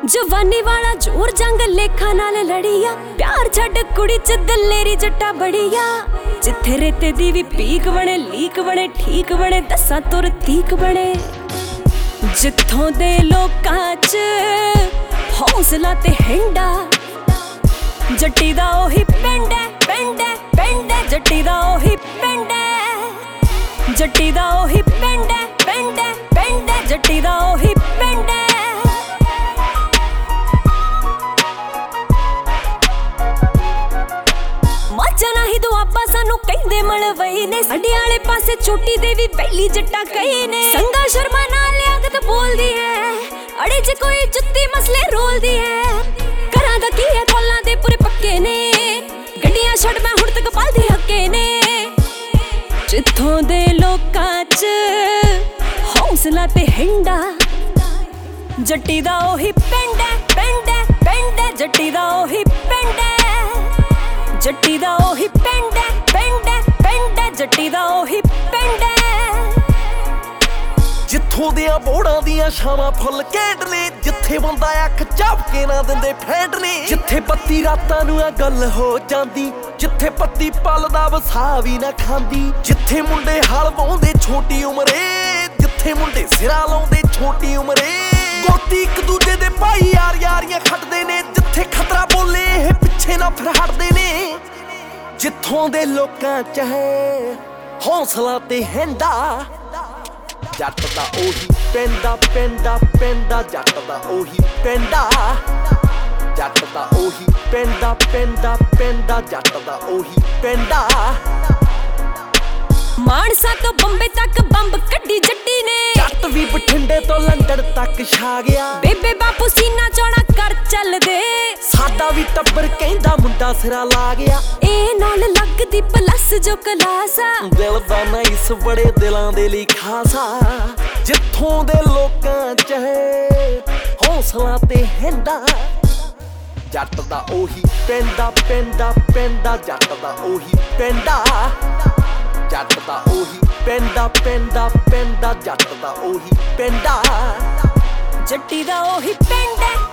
जवानी वाला जोर जंग लेखा नाल लड़िया प्यार छड़ कुड़ी च दलेरी जट्टा बड़िया जिथे रेते दी भी पीक बने लीक बने ठीक बने दसा तुर तीक बने जिथों दे लोकां च हौसला ते हिंडा जट्टी दा ओही पिंड है पिंड है पिंड है जट्टी दा ओही पिंड है जट्टी दा ओही पिंड है पिंड है पिंड है जट्टी दा ओही पिंड है माचा ही दुआबा सानू कहंदे मलवई ने साडे आले पासे छोटी दे भी पहली जट्टा कई ने संगा शर्मा नाल आगत बोल दी है अड़े जे कोई जुत्ती मसले रोल दी है घरां दा की है कोलां दे पूरे पक्के ने गड्डियां छड़ मैं हुण तक पालदी हक्के ने जिथों दे लोकां च हौसला ते हिंडा जट्टी दा ओही पिंड है पिंड है पिंड है जट्टी दा ओही पिंड है जट्टी दा ओही पिंड है पिंड है पिंड है जट्टी दा ओही पिंड है जिथों दियां बोड़ां दियां छावां फुल कैंड ने जिथे बंदा अख झपके ना दिंदे फैंड ने जिथे पत्ती रातां नूं आ गल हो जांदी जिथे पत्ती पल दा वसा भी ना खांदी जिथे मुंडे हल वाउंदे छोटी उमरे जिथे मुंडे सिरा लाउंदे छोटी उमरे गोती एक दूजे दे भाई यार यारियां खटदे ने जिथे खतरा बोले ਇਹ ਪਿੱਛੇ ना फिर हटदे ने जिथों दे लोकां च है हौसला ते हिंडा जट दा ओही पिंडा पिंडा पिंडा जट दा ओही पिंडा जट दा ओही पिंडा पिंडा पिंडा जट दा ओही पिंडा मानसा तो बंबे तक बंब कड्डी जट्टी ने जट भी बठिंडे तो लंदन तक छा गया बेबे बापू सीना चौड़ा कर चल दे साडा भी टब्बर कहंदा मुंडा सिरा ला गया ए नाल लगदी प्लस जो कलासा दिल दा ना इस बड़े दिलां दे लई खासा जिथों दे लोकां च है हौसला ते हिंडा जट दा ओही पिंडा पिंडा पिंडा जट दा ओही पिंडा जट दा ओही पिंडा पिंडा पिंडा जट दा ओही पिंडा जट्टी दा ओही पिंड है